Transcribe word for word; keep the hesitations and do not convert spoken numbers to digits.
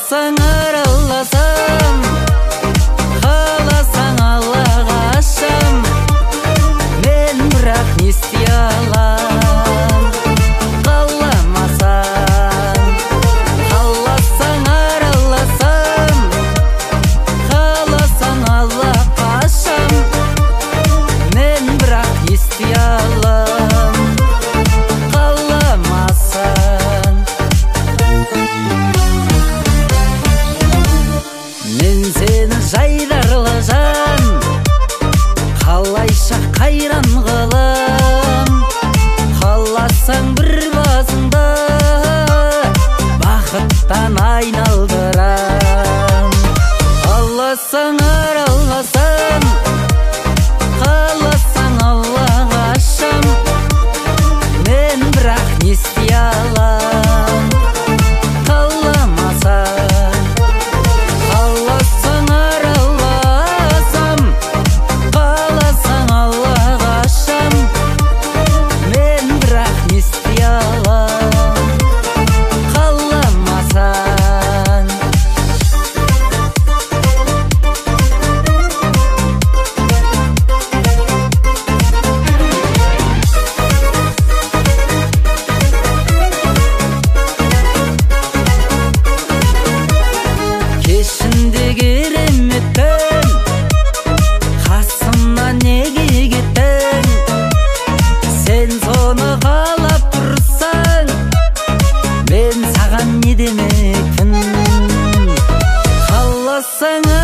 Қаласаң араласам, қаласаң Аллаға ашам, мен бірақ не істей алам? Қаламасаң, қаласаң араласам, қаласаң Аллаға ашам, мен бірақ не істей алам? Қаламасаң. Мен сені жайдарлы жан, қалайша қайран қылам. Қаласаң бір басыңда бақыттан айналдырам. Қаласаң араласам, қаласаң Аллаға ашам, мен бірақ не істей алам? Қаламасаң. Қаласаң араласам, қаласаң Аллаға ашам, мен бірақ не істей алам? Қаламасаң. Кешінде кереметтің, қасымнан неге кеттің? Сен соны қалап тұрсаң, мен саған не демекпін? Қаласаң